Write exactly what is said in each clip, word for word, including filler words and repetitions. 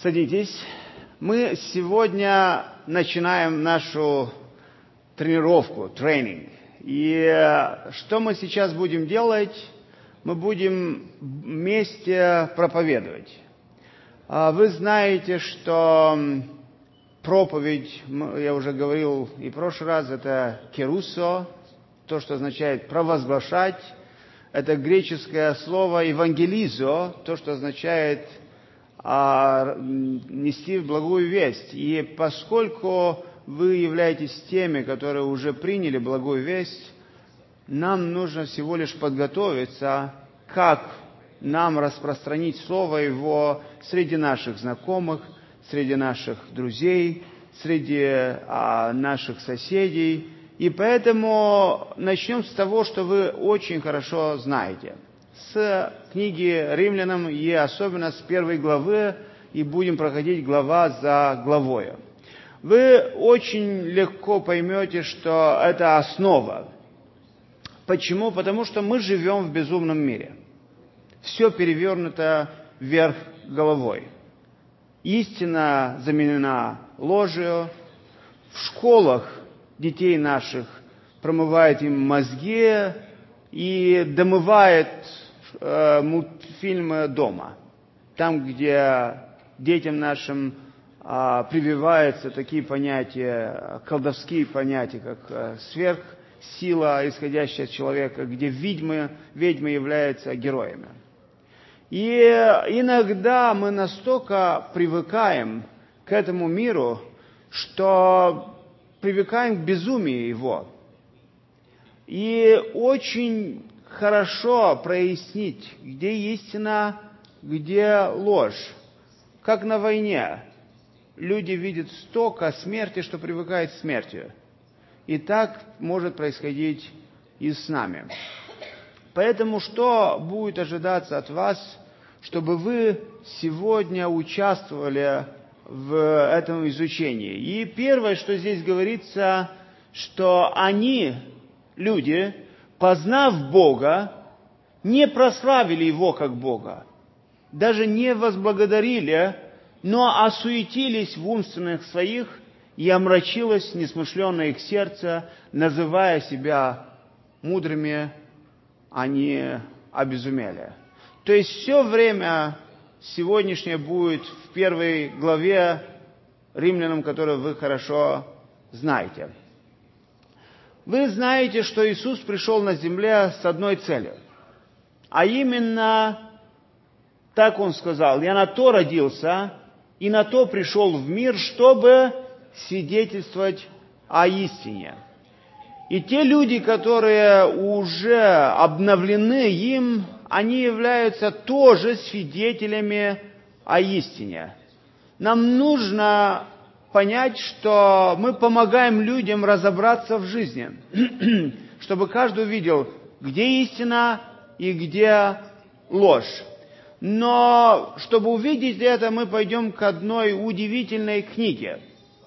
Садитесь. Мы сегодня начинаем нашу тренировку, тренинг. И что мы сейчас будем делать? Мы будем вместе проповедовать. Вы знаете, что проповедь, я уже говорил и в прошлый раз, это керусо, то, что означает провозглашать. Это греческое слово евангелизо, то, что означает а, нести благую весть. И поскольку вы являетесь теми, которые уже приняли благую весть, нам нужно всего лишь подготовиться, как нам распространить слово его среди наших знакомых, среди наших друзей, среди а, наших соседей. И поэтому начнем с того, что вы очень хорошо знаете. С книги Римлянам и особенно с первой главы, и будем проходить глава за главой. Вы очень легко поймете, что это основа. Почему? Потому что мы живем в безумном мире. Все перевернуто вверх головой. Истина заменена ложью. В школах детей наших промывает им мозги и домывает э, мультфильмы дома. Там, где детям нашим э, прививаются такие понятия, колдовские понятия, как э, сверхсила, исходящая от человека, где ведьмы, ведьмы являются героями. И иногда мы настолько привыкаем к этому миру, что привыкаем к безумию его. И очень хорошо прояснить, где истина, где ложь. Как на войне. Люди видят столько смерти, что привыкают к смерти. И так может происходить и с нами. Поэтому что будет ожидаться от вас, чтобы вы сегодня участвовали в этом изучении? И первое, что здесь говорится, что они, люди, познав Бога, не прославили Его как Бога, даже не возблагодарили, но осуетились в умственных своих, и омрачилось несмышленное их сердце, называя себя мудрыми, они обезумели. То есть все время сегодняшнее будет в первой главе Римлянам, которую вы хорошо знаете. Вы знаете, что Иисус пришел на земле с одной целью. А именно, так Он сказал: «Я на то родился и на то пришел в мир, чтобы свидетельствовать о истине». И те люди, которые уже обновлены им, они являются тоже свидетелями о истине. Нам нужно понять, что мы помогаем людям разобраться в жизни, чтобы каждый увидел, где истина и где ложь. Но чтобы увидеть это, мы пойдем к одной удивительной книге.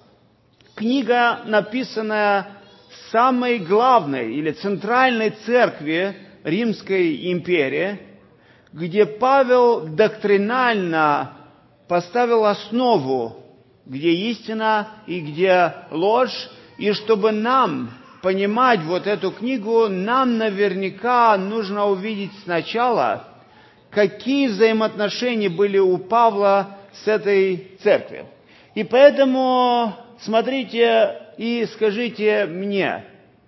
Книга, написанная самой главной или центральной церкви Римской империи, где Павел доктринально поставил основу, где истина и где ложь, и чтобы нам понимать вот эту книгу, нам наверняка нужно увидеть сначала, какие взаимоотношения были у Павла с этой церковью. И поэтому смотрите и скажите мне,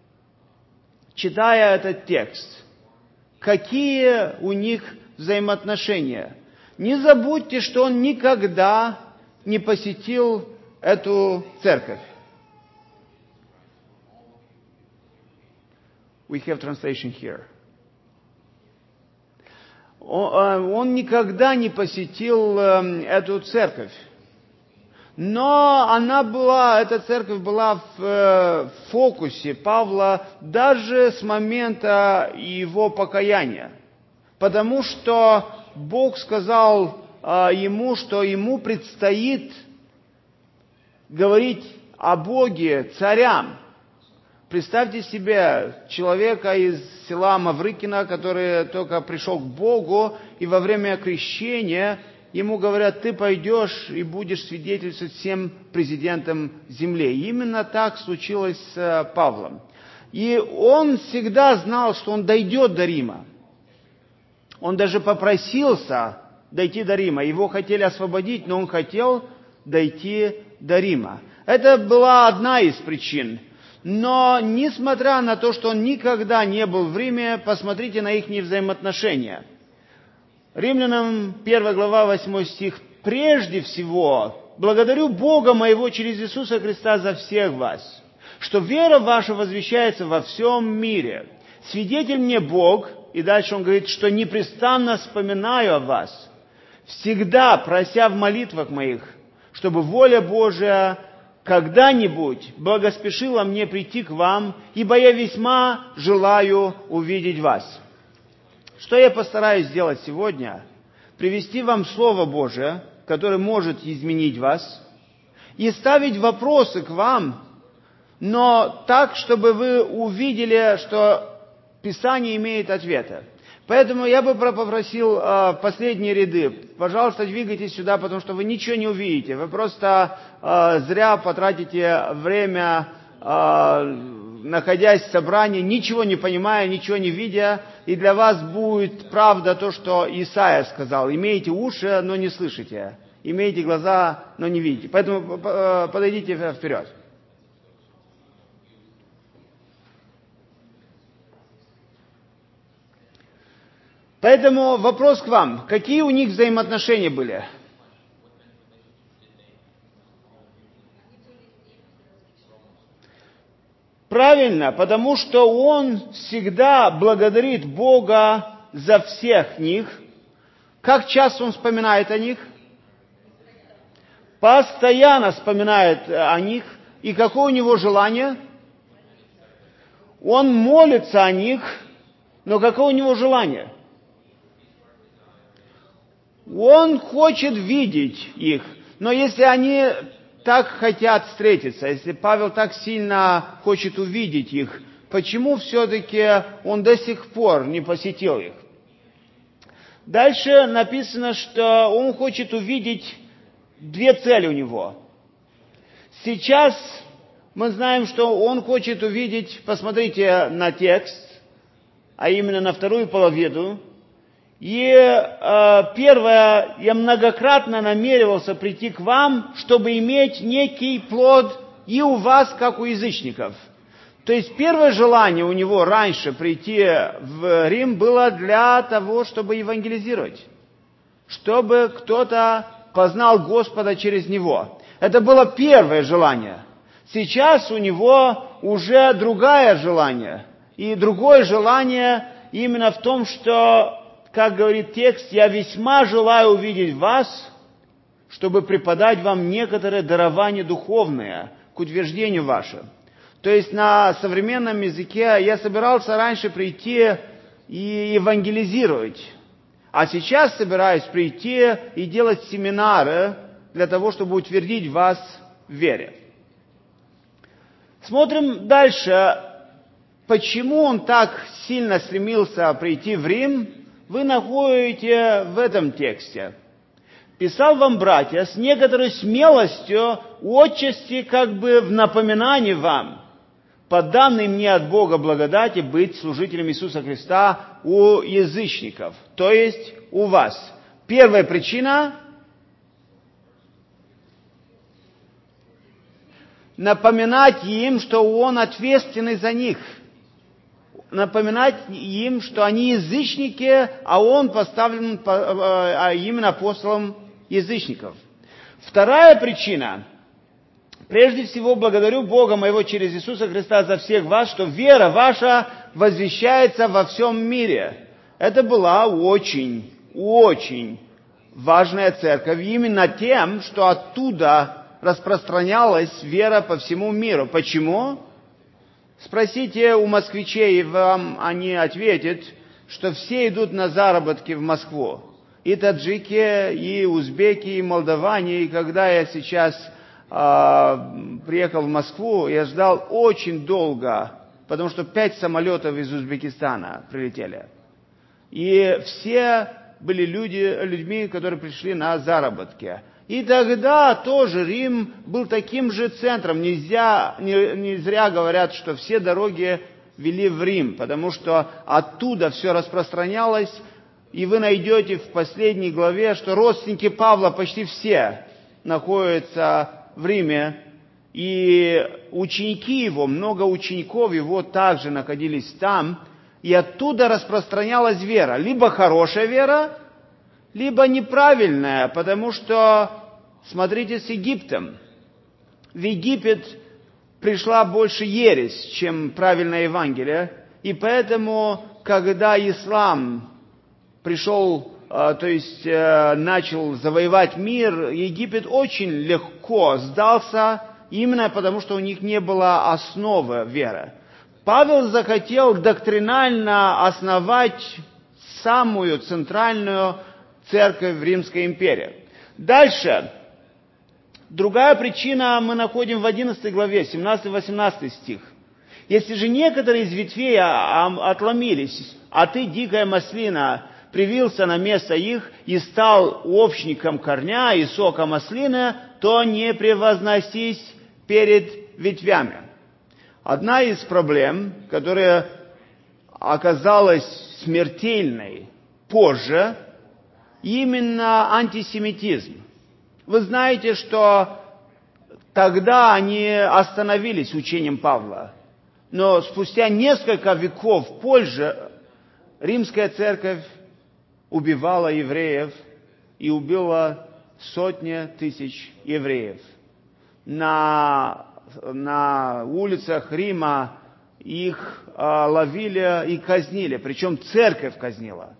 читая этот текст, какие у них взаимоотношения. Не забудьте, что он никогда не посетил эту церковь. We have translation here. Он, он никогда не посетил эту церковь. Но она была, эта церковь была в фокусе Павла даже с момента его покаяния. Потому что Бог сказал ему, что ему предстоит говорить о Боге царям. Представьте себе человека из села Маврыкино, который только пришел к Богу, и во время крещения ему говорят: ты пойдешь и будешь свидетельствовать всем президентам земли. И именно так случилось с Павлом. И он всегда знал, что он дойдет до Рима. Он даже попросился дойти до Рима. Его хотели освободить, но он хотел дойти до Рима. Это была одна из причин. Но, несмотря на то, что он никогда не был в Риме, посмотрите на их взаимоотношения. Римлянам первая глава, восьмой стих. «Прежде всего, благодарю Бога моего через Иисуса Христа за всех вас, что вера ваша возвещается во всем мире. Свидетель мне Бог». И дальше он говорит, что непрестанно вспоминаю о вас, всегда прося в молитвах моих, чтобы воля Божия когда-нибудь благоспешила мне прийти к вам, ибо я весьма желаю увидеть вас. Что я постараюсь сделать сегодня? Привести вам Слово Божие, которое может изменить вас, и ставить вопросы к вам, но так, чтобы вы увидели, что Писание имеет ответы. Поэтому я бы попросил э, последние ряды. Пожалуйста, двигайтесь сюда, потому что вы ничего не увидите. Вы просто э, зря потратите время, э, находясь в собрании, ничего не понимая, ничего не видя. И для вас будет правда то, что Исаия сказал. Имеете уши, но не слышите. Имеете глаза, но не видите. Поэтому э, подойдите вперед. Поэтому вопрос к вам. Какие у них взаимоотношения были? Правильно, потому что он всегда благодарит Бога за всех них. Как часто он вспоминает о них? Постоянно вспоминает о них. И какое у него желание? Он молится о них, но какое у него желание? Он хочет видеть их, но если они так хотят встретиться, если Павел так сильно хочет увидеть их, почему все-таки он до сих пор не посетил их? Дальше написано, что он хочет увидеть две цели у него. Сейчас мы знаем, что он хочет увидеть, посмотрите на текст, а именно на вторую половину. И э, первое, я многократно намеревался прийти к вам, чтобы иметь некий плод и у вас, как у язычников. То есть первое желание у него раньше прийти в Рим было для того, чтобы евангелизировать, чтобы кто-то познал Господа через него. Это было первое желание. Сейчас у него уже другое желание. И другое желание именно в том, что, как говорит текст, «Я весьма желаю увидеть вас, чтобы преподать вам некоторые дарования духовные к утверждению вашему». То есть на современном языке я собирался раньше прийти и евангелизировать, а сейчас собираюсь прийти и делать семинары для того, чтобы утвердить вас в вере. Смотрим дальше. Почему он так сильно стремился прийти в Рим, вы находите в этом тексте. «Писал вам, братья, с некоторой смелостью, отчасти как бы в напоминании вам, по данной мне от Бога благодати быть служителем Иисуса Христа у язычников», то есть у вас. Первая причина – напоминать им, что он ответственный за них. Напоминать им, что они язычники, а он поставлен именно апостолом язычников. Вторая причина. Прежде всего, благодарю Бога моего через Иисуса Христа за всех вас, что вера ваша возвещается во всем мире. Это была очень, очень важная церковь, именно тем, что оттуда распространялась вера по всему миру. Почему? Спросите у москвичей, и вам они ответят, что все идут на заработки в Москву. И таджики, и узбеки, и молдаване. И когда я сейчас э, приехал в Москву, я ждал очень долго, потому что пять самолетов из Узбекистана прилетели. И все были люди, людьми, которые пришли на заработки. И тогда тоже Рим был таким же центром. Нельзя, не, не зря говорят, что все дороги вели в Рим, потому что оттуда все распространялось. И вы найдете в последней главе, что родственники Павла почти все находятся в Риме. И ученики его, много учеников его также находились там. И оттуда распространялась вера. Либо хорошая вера, либо неправильная, потому что, смотрите, с Египтом. В Египет пришла больше ересь, чем правильное Евангелие. И поэтому, когда ислам пришел, то есть начал завоевать мир, Египет очень легко сдался, именно потому что у них не было основы веры. Павел захотел доктринально основать самую центральную церковь в Римской империи. Дальше. Другая причина мы находим в одиннадцатой главе, семнадцатый-восемнадцатый стих. «Если же некоторые из ветвей отломились, а ты, дикая маслина, привился на место их и стал общником корня и сока маслины, то не превозносись перед ветвями». Одна из проблем, которая оказалась смертельной позже, именно антисемитизм. Вы знаете, что тогда они остановились учением Павла, но спустя несколько веков позже Римская церковь убивала евреев и убила сотни тысяч евреев. На, на улицах Рима их а, ловили и казнили, причем церковь казнила.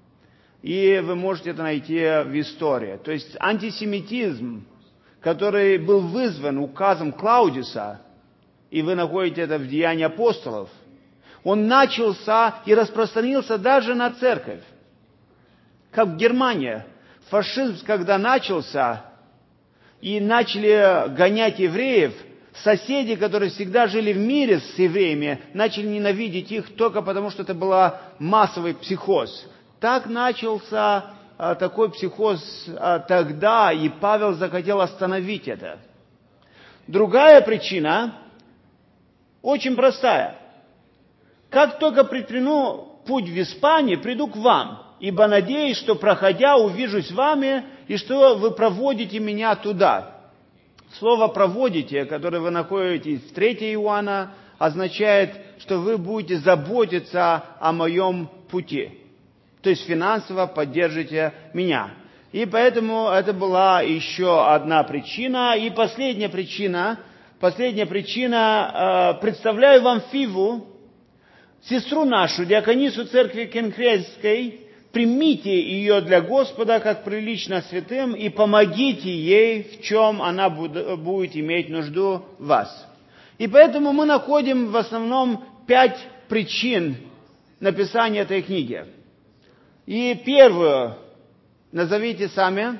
И вы можете это найти в истории. То есть антисемитизм, который был вызван указом Клаудиуса, и вы находите это в Деянии апостолов, он начался и распространился даже на церковь. Как в Германии. Фашизм, когда начался, и начали гонять евреев, соседи, которые всегда жили в мире с евреями, начали ненавидеть их только потому, что это был массовый психоз. Так начался а, такой психоз а, тогда, и Павел захотел остановить это. Другая причина очень простая. Как только предприму путь в Испанию, приду к вам, ибо надеюсь, что, проходя, увижусь с вами, и что вы проводите меня туда. Слово «проводите», которое вы находите в третьем Иоанна, означает, что вы будете заботиться о моем пути. То есть финансово поддержите меня. И поэтому это была еще одна причина. И последняя причина, последняя причина, э, представляю вам Фиву, сестру нашу, диаконису церкви Кенкрейской, примите ее для Господа, как прилично святым, и помогите ей, в чем она будет иметь нужду в вас. И поэтому мы находим в основном пять причин написания этой книги. И первую назовите сами,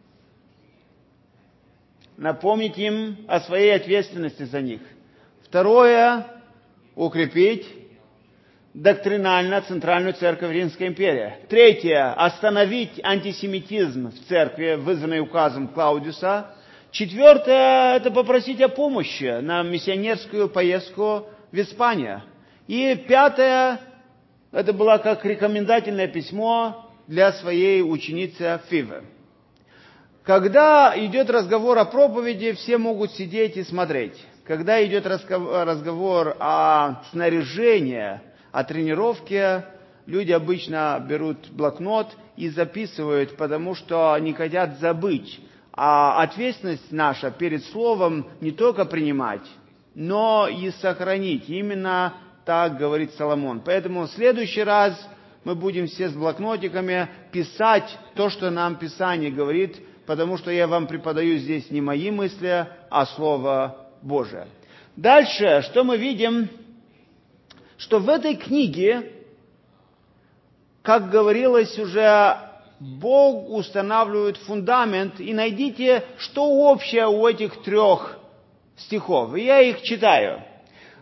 напомните им о своей ответственности за них. Второе – укрепить доктринально Центральную Церковь Римской империи. Третье – остановить антисемитизм в церкви, вызванный указом Клаудиуса. Четвертое – это попросить о помощи на миссионерскую поездку в Испанию. И пятое – это было как рекомендательное письмо для своей ученицы Фивы. Когда идет разговор о проповеди, все могут сидеть и смотреть. Когда идет разговор о снаряжении, о тренировке, люди обычно берут блокнот и записывают, потому что не хотят забыть. А ответственность наша перед Словом не только принимать, но и сохранить. Именно так говорит Соломон. Поэтому в следующий раз мы будем все с блокнотиками писать то, что нам Писание говорит, потому что я вам преподаю здесь не мои мысли, а Слово Божие. Дальше, что мы видим? Что в этой книге, как говорилось уже, Бог устанавливает фундамент, и найдите, что общее у этих трех стихов. И я их читаю.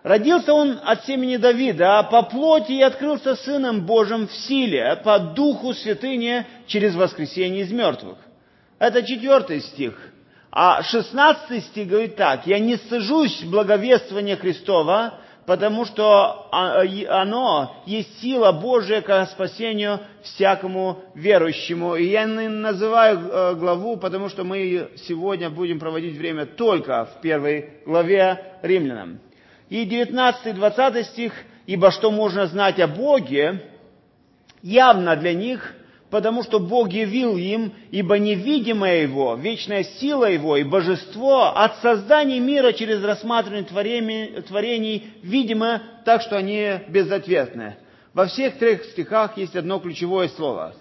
Родился он от семени Давида, а по плоти и открылся Сыном Божьим в силе, по Духу Святыни через воскресение из мертвых. Это четвертый стих. А шестнадцатый стих говорит так: «Я не стыжусь благовествования Христова, потому что оно есть сила Божия ко спасению всякому верующему». И я называю главу, потому что мы сегодня будем проводить время только в первой главе Римлянам. И девятнадцатый-двадцатый стих: «Ибо что можно знать о Боге, явно для них, потому что Бог явил им, ибо невидимое Его, вечная сила Его и божество от создания мира через рассматривание творений, творений видимо, так что они безответны». Во всех трех стихах есть одно ключевое слово.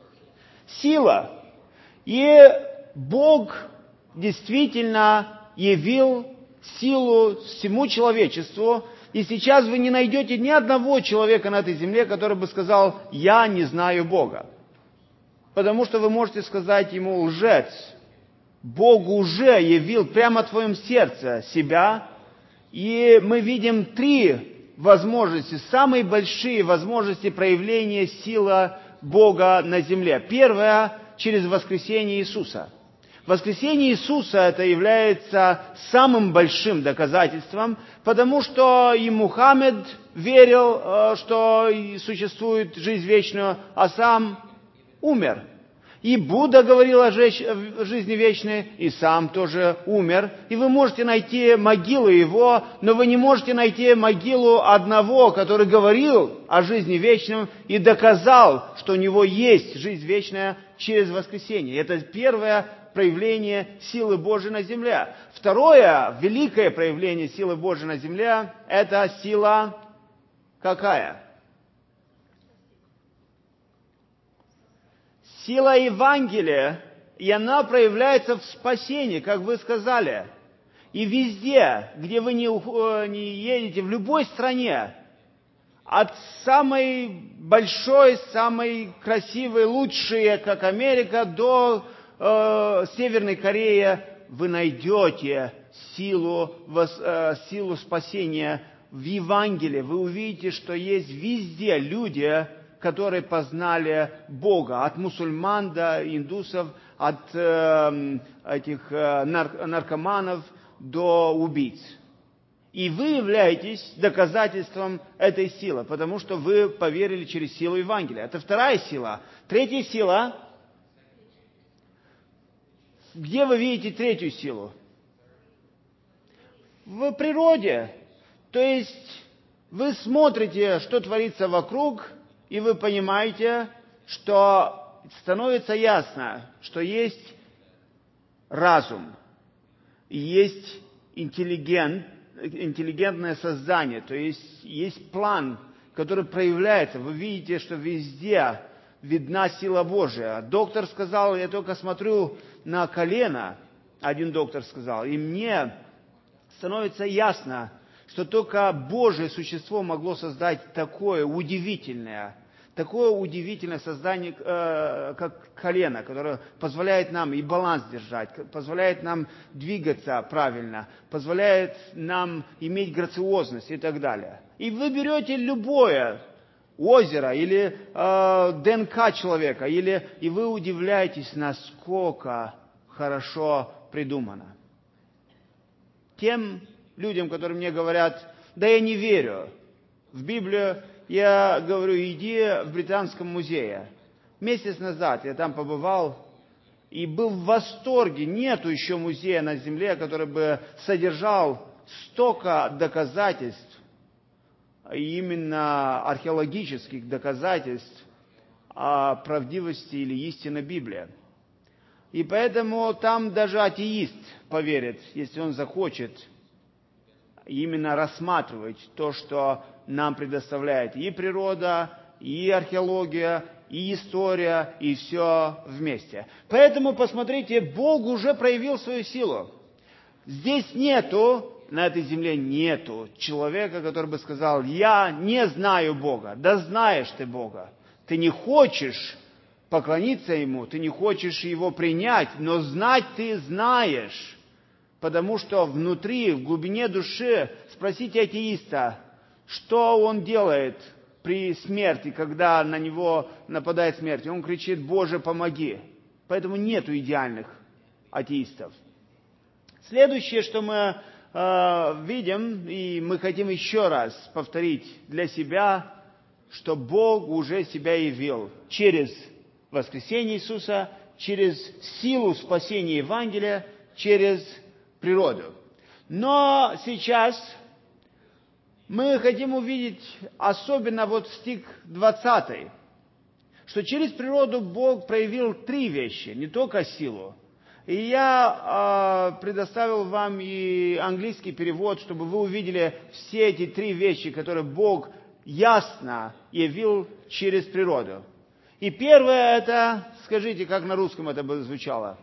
Сила. И Бог действительно явил силу всему человечеству. И сейчас вы не найдете ни одного человека на этой земле, который бы сказал: «Я не знаю Бога». Потому что вы можете сказать ему: «Лжец». Бог уже явил прямо в твоем сердце себя. И мы видим три возможности, самые большие возможности проявления силы Бога на земле. Первое – через воскресение Иисуса. Воскресение Иисуса это является самым большим доказательством, потому что и Мухаммед верил, что существует жизнь вечная, а сам умер. И Будда говорил о жизни вечной, и сам тоже умер. И вы можете найти могилу его, но вы не можете найти могилу одного, который говорил о жизни вечной и доказал, что у него есть жизнь вечная через воскресение. Это первое проявление силы Божией на земле. Второе, великое проявление силы Божией на земле, это сила какая? Сила Евангелия, и она проявляется в спасении, как вы сказали. И везде, где вы не, не едете, в любой стране, от самой большой, самой красивой, лучшей, как Америка, до э, Северной Кореи, вы найдете силу, вос, э, силу спасения в Евангелии. Вы увидите, что есть везде люди, которые познали Бога, от мусульман до индусов, от э, этих э, нар- наркоманов до убийц. И вы являетесь доказательством этой силы, потому что вы поверили через силу Евангелия. Это вторая сила. Третья сила. Где вы видите третью силу? В природе. То есть вы смотрите, что творится вокруг, и вы понимаете, что становится ясно, что есть разум, и есть интеллигент, интеллигентное создание, то есть есть план, который проявляется. Вы видите, что везде видна сила Божия. Доктор сказал: я только смотрю на колено, один доктор сказал, и мне становится ясно, что только Божье существо могло создать такое удивительное, такое удивительное создание, э, как колено, которое позволяет нам и баланс держать, позволяет нам двигаться правильно, позволяет нам иметь грациозность и так далее. И вы берете любое озеро или э, ДНК человека, или, и вы удивляетесь, насколько хорошо придумано. Тем людям, которые мне говорят: да я не верю в Библию, я говорю: иди в Британском музее. Месяц назад я там побывал и был в восторге. Нету еще музея на земле, который бы содержал столько доказательств, именно археологических доказательств о правдивости или истине Библии. И поэтому там даже атеист поверит, если он захочет именно рассматривать то, что нам предоставляет и природа, и археология, и история, и все вместе. Поэтому, посмотрите, Бог уже проявил свою силу. Здесь нету, на этой земле нету человека, который бы сказал: я не знаю Бога. Да знаешь ты Бога. Ты не хочешь поклониться Ему, ты не хочешь Его принять, но знать ты знаешь. Потому что внутри, в глубине души, спросите атеиста, что он делает при смерти, когда на него нападает смерть. Он кричит: «Боже, помоги!» Поэтому нету идеальных атеистов. Следующее, что мы э, видим, и мы хотим еще раз повторить для себя, что Бог уже себя явил через воскресение Иисуса, через силу спасения Евангелия, через природу. Но сейчас мы хотим увидеть, особенно вот стих двадцатый, что через природу Бог проявил три вещи, не только силу. И я э, предоставил вам и английский перевод, чтобы вы увидели все эти три вещи, которые Бог ясно явил через природу. И первое это, скажите, как на русском это бы звучало?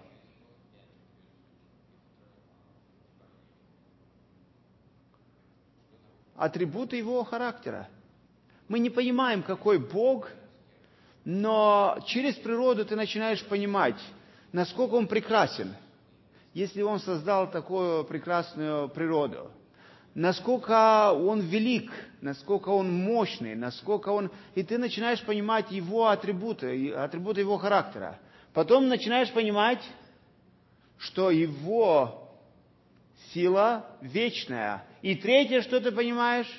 Атрибуты его характера. Мы не понимаем, какой Бог, но через природу ты начинаешь понимать, насколько Он прекрасен, если Он создал такую прекрасную природу. Насколько Он велик, насколько Он мощный, насколько Он... И ты начинаешь понимать Его атрибуты, атрибуты Его характера. Потом начинаешь понимать, что Его сила вечная. И третье, что ты понимаешь,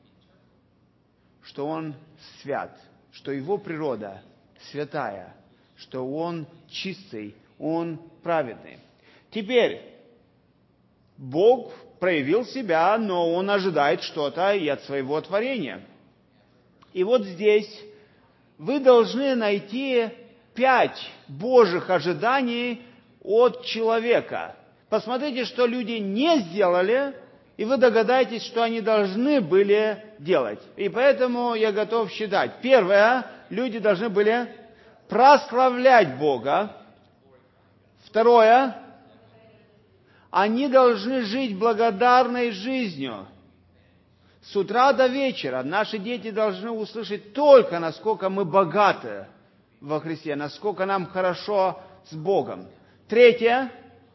что Он свят, что Его природа святая, что Он чистый, Он праведный. Теперь, Бог проявил себя, но Он ожидает что-то и от своего творения. И вот здесь вы должны найти пять Божьих ожиданий от человека. Посмотрите, что люди не сделали, и вы догадаетесь, что они должны были делать. И поэтому я готов считать. Первое, люди должны были прославлять Бога. Второе, они должны жить благодарной жизнью. С утра до вечера наши дети должны услышать только, насколько мы богаты во Христе, насколько нам хорошо с Богом. Третье,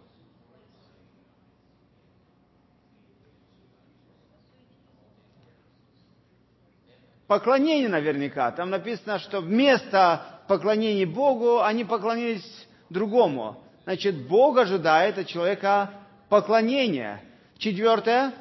поклонение наверняка. Там написано, что вместо поклонения Богу они поклонились другому. Значит, Бог ожидает от человека поклонения. Четвертое.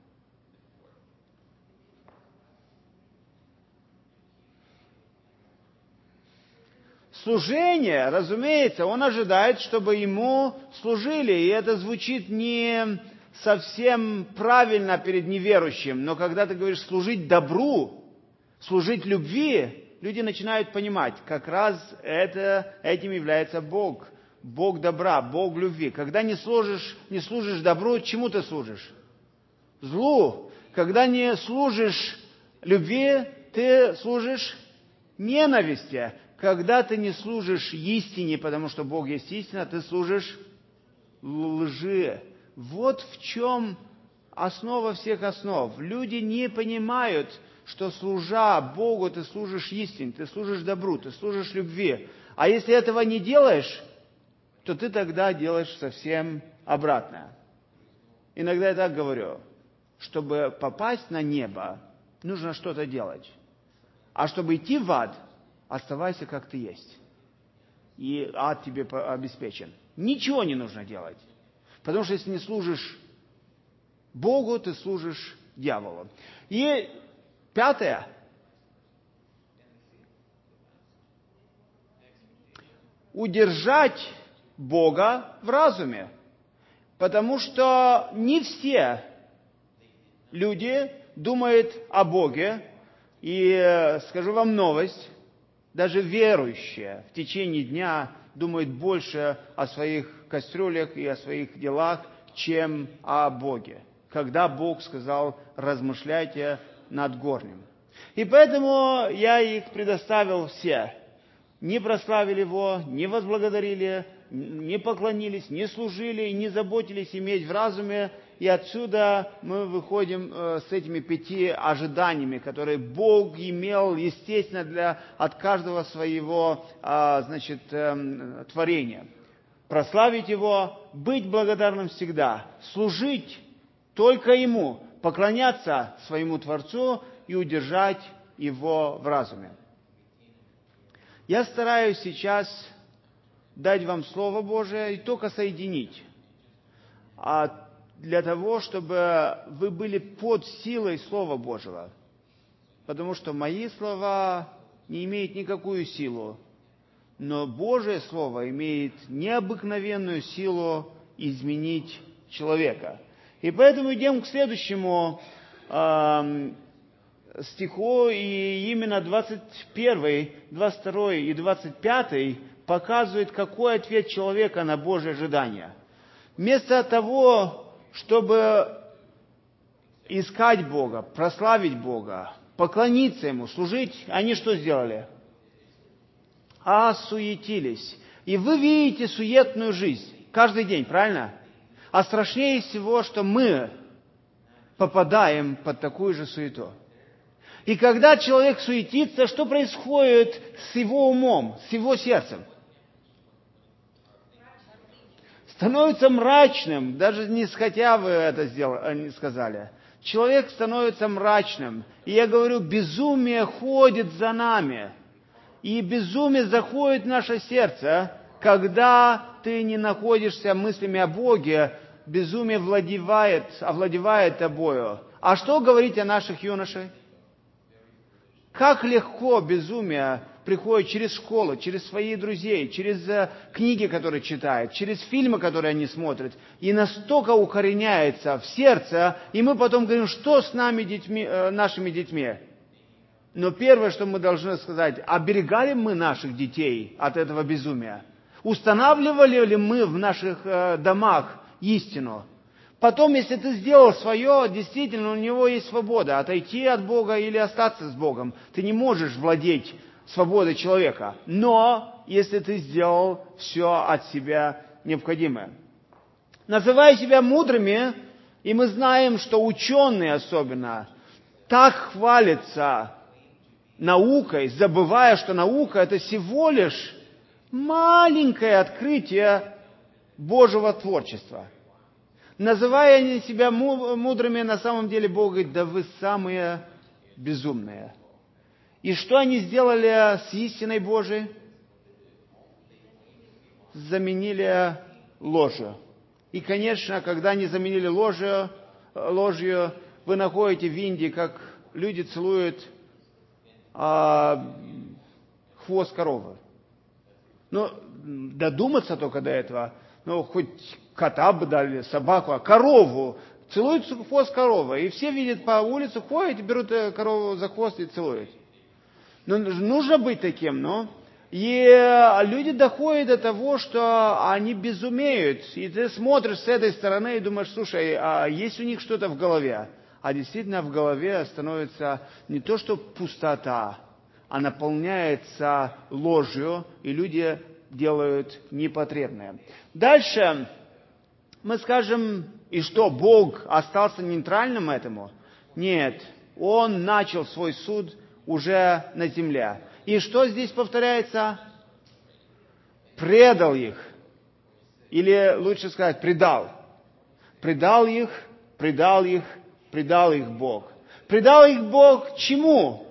Служение, разумеется, Он ожидает, чтобы Ему служили. И это звучит не совсем правильно перед неверующим. Но когда ты говоришь служить добру, служить любви, люди начинают понимать, как раз это, этим является Бог. Бог добра, Бог любви. Когда не служишь, не служишь добру, чему ты служишь? Злу. Когда не служишь любви, ты служишь ненависти. Когда ты не служишь истине, потому что Бог есть истина, ты служишь лжи. Вот в чем основа всех основ. Люди не понимают, что служа Богу, ты служишь истине, ты служишь добру, ты служишь любви. А если этого не делаешь, то ты тогда делаешь совсем обратное. Иногда я так говорю, чтобы попасть на небо, нужно что-то делать. А чтобы идти в ад, оставайся как ты есть. И ад тебе обеспечен. Ничего не нужно делать. Потому что если не служишь Богу, ты служишь дьяволу. И пятое. Удержать Бога в разуме. Потому что не все люди думают о Боге. И скажу вам новость. Даже верующие в течение дня думают больше о своих кастрюлях и о своих делах, чем о Боге. Когда Бог сказал: размышляйте над горним. И поэтому я их предоставил все. Не прославили Его, не возблагодарили, не поклонились, не служили, не заботились иметь в разуме. И отсюда мы выходим с этими пяти ожиданиями, которые Бог имел, естественно, для, от каждого своего, значит, творения. прославить Его, быть благодарным всегда, служить только Ему, поклоняться своему Творцу и удержать Его в разуме. Я стараюсь сейчас дать вам Слово Божие и только соединить, а для того, чтобы вы были под силой Слова Божьего. Потому что мои слова не имеют никакую силу, но Божие Слово имеет необыкновенную силу изменить человека. И поэтому идем к следующему э, стиху, и именно двадцать первый, двадцать второй и двадцать пятый показывают, какой ответ человека на Божье ожидание. Вместо того, чтобы искать Бога, прославить Бога, поклониться Ему, служить, они что сделали? Осуетились. И вы видите суетную жизнь каждый день, правильно? А страшнее всего, что мы попадаем под такую же суету. И когда человек суетится, что происходит с его умом, с его сердцем? Становится мрачным, даже не хотя вы это сделали, не сказали. Человек становится мрачным. И я говорю, безумие ходит за нами. И безумие заходит в наше сердце, когда ты не находишься мыслями о Боге, безумие владевает, овладевает тобою. А что говорить о наших юношах? Как легко безумие приходит через школу, через своих друзей, через э, книги, которые читают, через фильмы, которые они смотрят, и настолько укореняется в сердце, и мы потом говорим, что с нами, детьми, э, нашими детьми. Но первое, что мы должны сказать, оберегали мы наших детей от этого безумия? Устанавливали ли мы в наших э, домах истину? Потом, если ты сделал свое, действительно, у него есть свобода, отойти от Бога или остаться с Богом. Ты не можешь владеть свободой человека. Но, если ты сделал все от себя необходимое. Называя себя мудрыми, и мы знаем, что ученые особенно так хвалятся наукой, забывая, что наука это всего лишь маленькое открытие Божьего творчества. Называя они себя мудрыми, на самом деле Бог говорит, да вы самые безумные. И что они сделали с истиной Божией? Заменили ложью. И, конечно, когда они заменили ложью, ложью вы находите в Индии, как люди целуют а, хвост коровы. Ну, додуматься только до этого, ну, хоть кота бы дали, собаку, а корову. Целуют хвост коровы. И все видят по улице, ходят, берут корову за хвост и целуют. Ну, нужно быть таким, но... И люди доходят до того, что они безумеют. И ты смотришь с этой стороны и думаешь, слушай, а есть у них что-то в голове? А действительно в голове становится не то, что пустота, а наполняется ложью, и люди делают непотребное. Дальше мы скажем, и что, Бог остался нейтральным этому? Нет, Он начал свой суд уже на земле. И что здесь повторяется? Предал их. Или лучше сказать, предал. Предал их, предал их, предал их Бог. Предал их Бог чему?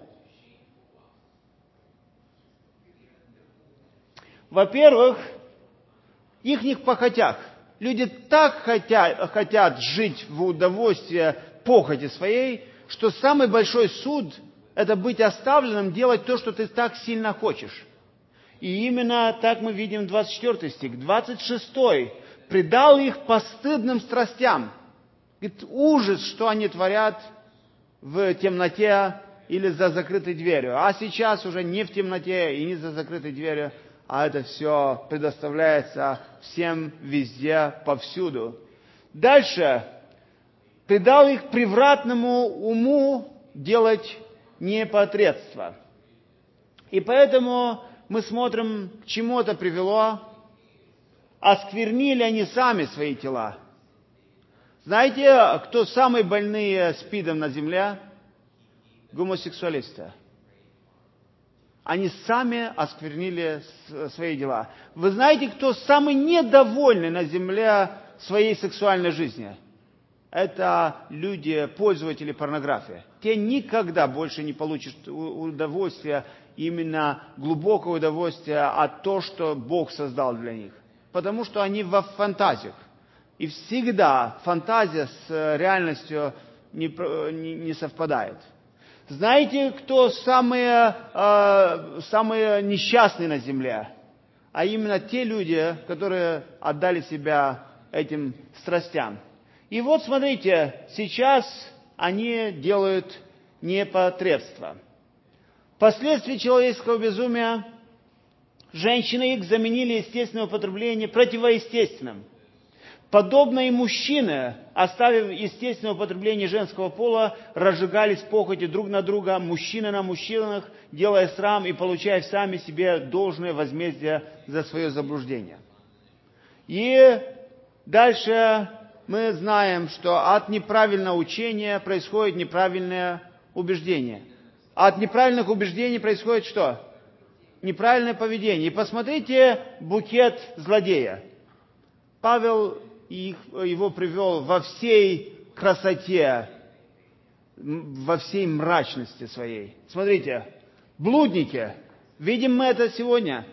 Во-первых, ихних похотях. Люди так хотят, хотят жить в удовольствии похоти своей, что самый большой суд – это быть оставленным, делать то, что ты так сильно хочешь. И именно так мы видим двадцать четвёртый стих. двадцать шестой. Предал их постыдным страстям. Говорит, ужас, что они творят в темноте или за закрытой дверью. А сейчас уже не в темноте и не за закрытой дверью, а это все предоставляется всем везде, повсюду. Дальше. Предал их превратному уму делать непотребство. И поэтому мы смотрим, к чему это привело. Осквернили они сами свои тела. Знаете, кто самые больные СПИДом на земле? Гомосексуалисты. Они сами осквернили свои дела. Вы знаете, кто самый недовольный на земле своей сексуальной жизнью? Это люди, пользователи порнографии. Те никогда больше не получат удовольствия, именно глубокое удовольствие от того, что Бог создал для них. Потому что они во фантазиях. И всегда фантазия с реальностью не, не, не совпадает. Знаете, кто самые, э, самые несчастные на земле? А именно те люди, которые отдали себя этим страстям. И вот смотрите, сейчас они делают непотребство. Последствия человеческого безумия: женщины их заменили естественное употребление противоестественным. Подобно и мужчины, оставив естественное употребление женского пола, разжигались похоти друг на друга, мужчины на мужчинах, делая срам и получая сами себе должное возмездие за свое заблуждение. И дальше мы знаем, что от неправильного учения происходит неправильное убеждение. От неправильных убеждений происходит что? Неправильное поведение. И посмотрите букет злодея. Павел их, его привел во всей красоте, во всей мрачности своей. Смотрите, блудники, видим мы это сегодня,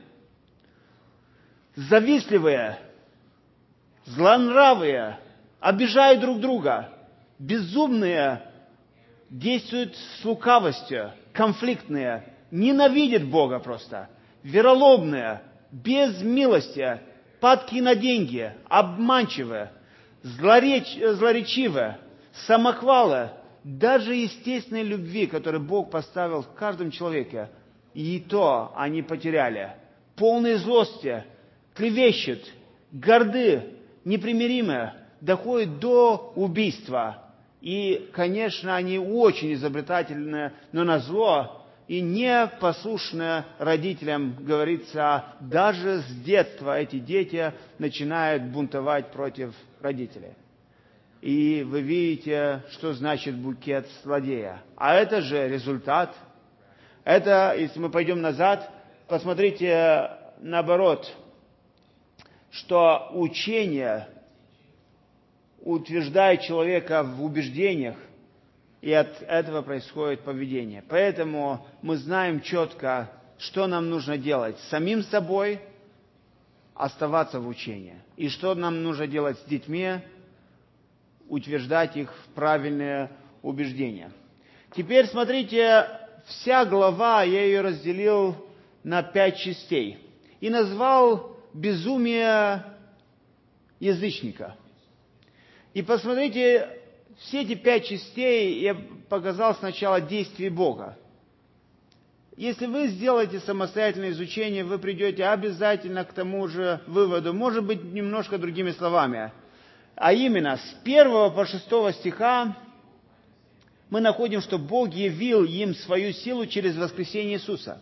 завистливые, злонравые, обижают друг друга, безумные, действуют с лукавостью, конфликтные, ненавидят Бога просто, вероломные, без милости, падки на деньги, обманчивые, злореч, злоречивые, самохвалы, даже естественной любви, которую Бог поставил в каждом человеке, и то они потеряли. Полные злости, клевещут, горды, непримиримые, доходят до убийства. И, конечно, они очень изобретательны, но назло и непослушные родителям, говорится, даже с детства эти дети начинают бунтовать против родителей. И вы видите, что значит букет злодея. А это же результат. Это, если мы пойдем назад, посмотрите наоборот, что учение утверждает человека в убеждениях, и от этого происходит поведение. Поэтому мы знаем четко, что нам нужно делать. Самим собой оставаться в учении. И что нам нужно делать с детьми, утверждать их в правильные убеждения. Теперь смотрите, вся глава, я ее разделил на пять частей. И назвал безумие язычника. И посмотрите, все эти пять частей я показал сначала действие Бога. Если вы сделаете самостоятельное изучение, вы придете обязательно к тому же выводу, может быть, немножко другими словами. А именно, с первого по шестого стиха мы находим, что Бог явил им свою силу через воскресение Иисуса.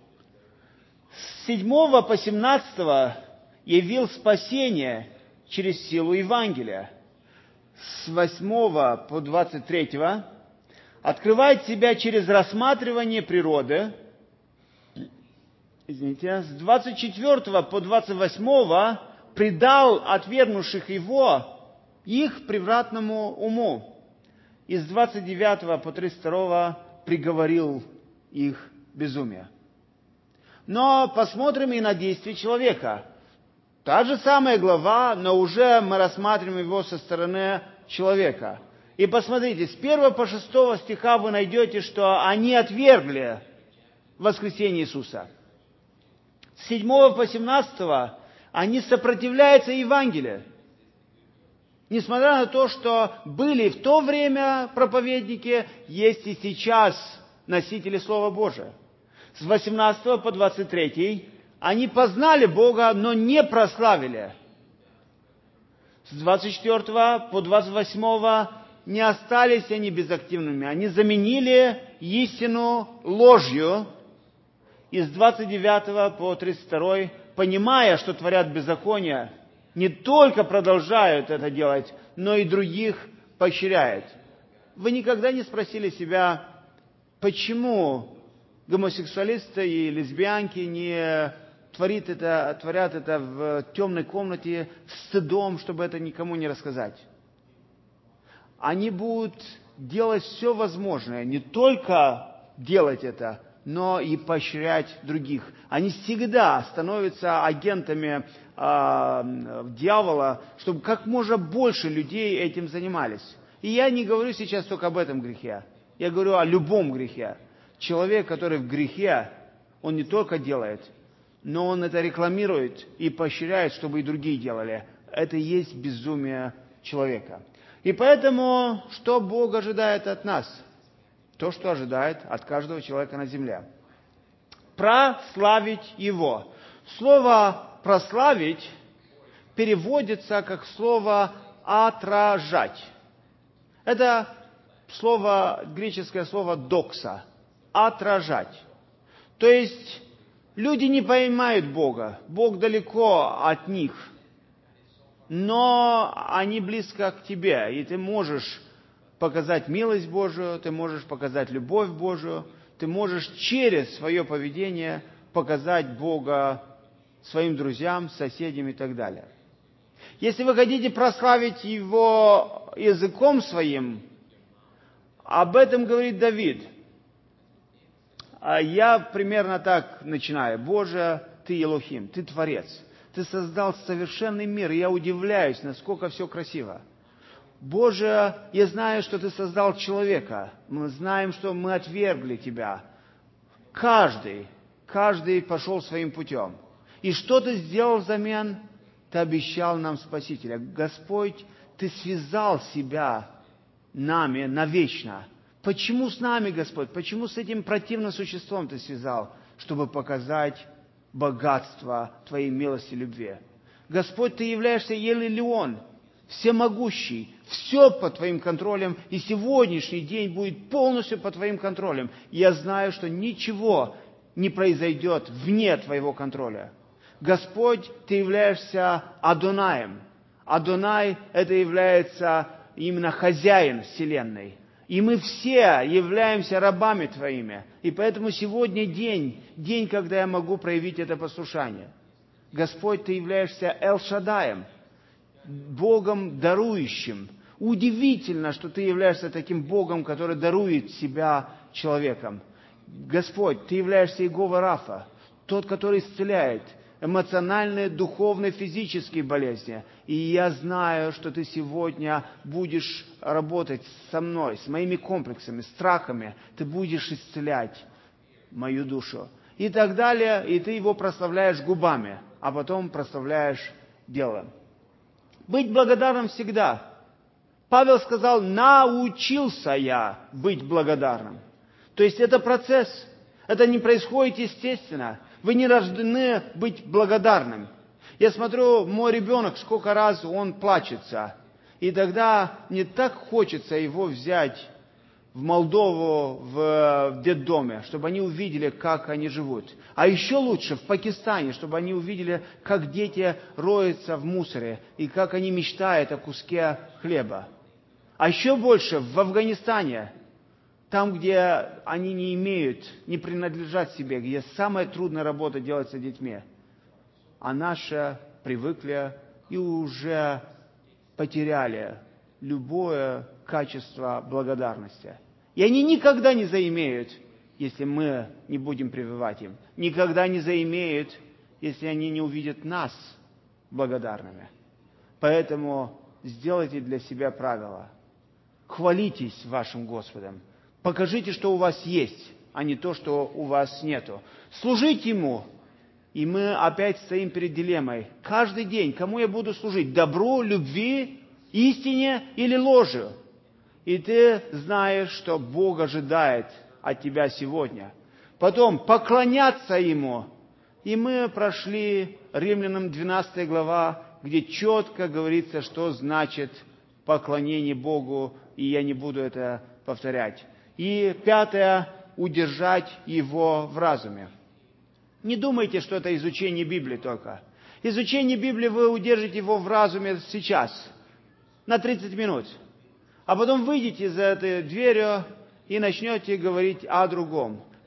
С седьмого по семнадцатого явил спасение через силу Евангелия. С восьмого по двадцать третьего открывает себя через рассматривание природы. Извините, с двадцать четвертого по двадцать восьмого предал отвергнувших его их превратному уму. И с двадцать девятого по тридцать второго приговорил их безумие. Но посмотрим и на действие человека. Та же самая глава, но уже мы рассматриваем его со стороны человека. И посмотрите, с первого по шестого стиха вы найдете, что они отвергли воскресение Иисуса. С седьмого по семнадцатого они сопротивляются Евангелию. Несмотря на то, что были в то время проповедники, есть и сейчас носители Слова Божия. С восемнадцатого по двадцать третий они познали Бога, но не прославили. С двадцать четвертого по двадцать восьмого не остались они безактивными. Они заменили истину ложью. И с двадцать девятого по тридцать второй, понимая, что творят беззаконие, не только продолжают это делать, но и других поощряют. Вы никогда не спросили себя, почему гомосексуалисты и лесбиянки не творит это, творят это в темной комнате с стыдом, чтобы это никому не рассказать. Они будут делать все возможное, не только делать это, но и поощрять других. Они всегда становятся агентами э, дьявола, чтобы как можно больше людей этим занимались. И я не говорю сейчас только об этом грехе. Я говорю о любом грехе. Человек, который в грехе, он не только делает, но он это рекламирует и поощряет, чтобы и другие делали. Это и есть безумие человека. И поэтому, что Бог ожидает от нас? То, что ожидает от каждого человека на земле. Прославить Его. Слово «прославить» переводится как слово «отражать». Это слово, греческое слово «докса». Отражать. То есть, люди не поймают Бога. Бог далеко от них. Но они близко к тебе. И ты можешь показать милость Божию, ты можешь показать любовь Божию, ты можешь через свое поведение показать Бога своим друзьям, соседям и так далее. Если вы хотите прославить Его языком своим, об этом говорит Давид. Я примерно так начинаю. Боже, Ты Елохим, Ты Творец. Ты создал совершенный мир, и я удивляюсь, насколько все красиво. Боже, я знаю, что Ты создал человека. Мы знаем, что мы отвергли Тебя. Каждый, каждый пошел своим путем. И что Ты сделал взамен? Ты обещал нам Спасителя. Господь, Ты связал себя нами навечно. Почему с нами, Господь? Почему с этим противным существом Ты связал? Чтобы показать богатство Твоей милости и любви. Господь, Ты являешься Елелион, всемогущий, все под Твоим контролем, и сегодняшний день будет полностью под Твоим контролем. И я знаю, что ничего не произойдет вне Твоего контроля. Господь, Ты являешься Адонаем. Адонай – это является именно хозяин вселенной. И мы все являемся рабами Твоими. И поэтому сегодня день, день, когда я могу проявить это послушание. Господь, Ты являешься Эл-Шадаем, Богом дарующим. Удивительно, что Ты являешься таким Богом, который дарует себя человеком. Господь, Ты являешься Иегова Рафа, тот, который исцеляет эмоциональные, духовные, физические болезни. И я знаю, что Ты сегодня будешь работать со мной, с моими комплексами, страхами. Ты будешь исцелять мою душу. И так далее. И Ты Его прославляешь губами, а потом прославляешь делом. Быть благодарным всегда. Павел сказал, научился я быть благодарным. То есть это процесс. Это не происходит естественно. Вы не рождены быть благодарным. Я смотрю, мой ребенок, сколько раз он плачется. И тогда мне так хочется его взять в Молдову, в детдоме, чтобы они увидели, как они живут. А еще лучше в Пакистане, чтобы они увидели, как дети роются в мусоре, и как они мечтают о куске хлеба. А еще больше в Афганистане, там, где они не имеют, не принадлежат себе, где самая трудная работа делается детьми. А наши привыкли и уже потеряли любое качество благодарности. И они никогда не заимеют, если мы не будем прививать им. Никогда не заимеют, если они не увидят нас благодарными. Поэтому сделайте для себя правило. Хвалитесь вашим Господом. Покажите, что у вас есть, а не то, что у вас нету. Служите Ему. И мы опять стоим перед дилеммой. Каждый день, кому я буду служить? Добру, любви, истине или ложью? И ты знаешь, что Бог ожидает от тебя сегодня. Потом поклоняться Ему. И мы прошли Римлянам двенадцатая глава, где четко говорится, что значит поклонение Богу, и я не буду это повторять. И пятое, удержать Его в разуме. Не думайте, что это изучение Библии только. Изучение Библии вы удержите его в разуме сейчас, на тридцать минут. А потом выйдете за этой дверью и начнете говорить о другом.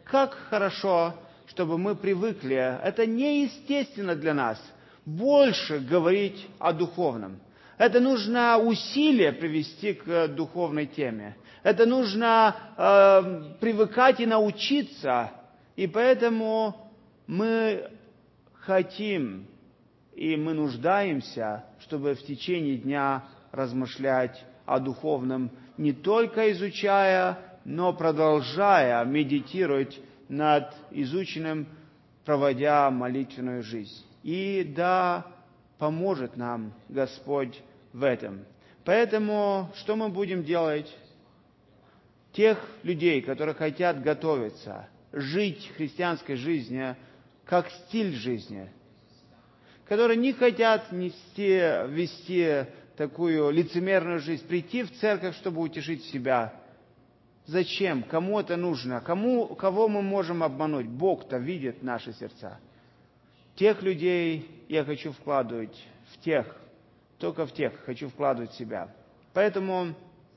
как хорошо, чтобы мы привыкли, это неестественно для нас, больше говорить о духовном. Это нужно усилие привести к духовной теме. Это нужно э, привыкать и научиться. И поэтому мы хотим и мы нуждаемся, чтобы в течение дня размышлять о духовном, не только изучая, но продолжая медитировать над изученным, проводя молитвенную жизнь. И да, поможет нам Господь в этом. Поэтому что мы будем делать? Тех людей, которые хотят готовиться, жить христианской жизнью, как стиль жизни, которые не хотят нести, вести такую лицемерную жизнь, прийти в церковь, чтобы утешить себя. Зачем? Кому это нужно? Кому, кого мы можем обмануть? Бог-то видит наши сердца. Тех людей я хочу вкладывать в тех, только в тех хочу вкладывать себя. Поэтому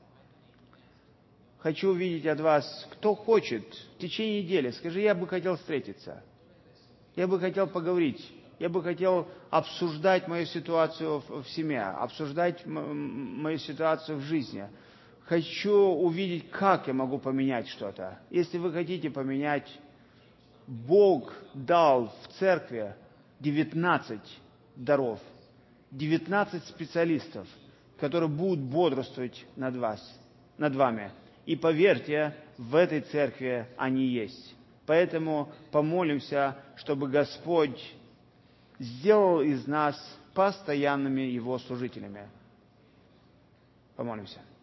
хочу увидеть от вас, кто хочет в течение недели, скажи, я бы хотел встретиться, я бы хотел поговорить, я бы хотел обсуждать мою ситуацию в семье, обсуждать мою ситуацию в жизни. Хочу увидеть, как я могу поменять что-то. Если вы хотите поменять, Бог дал в церкви девятнадцать даров, девятнадцать специалистов, которые будут бодрствовать над вас, над вами. И поверьте, в этой церкви они есть. Поэтому помолимся, чтобы Господь сделал из нас постоянными Его служителями. Помолимся.